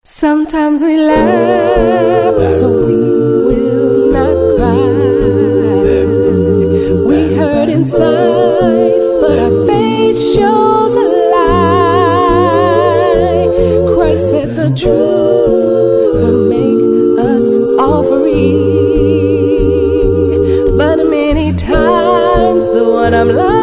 Sometimes we laugh, so we will not cry. We hurt inside, but our face shows a lie. Christ said the truth will make us all free. But many times the one I'm like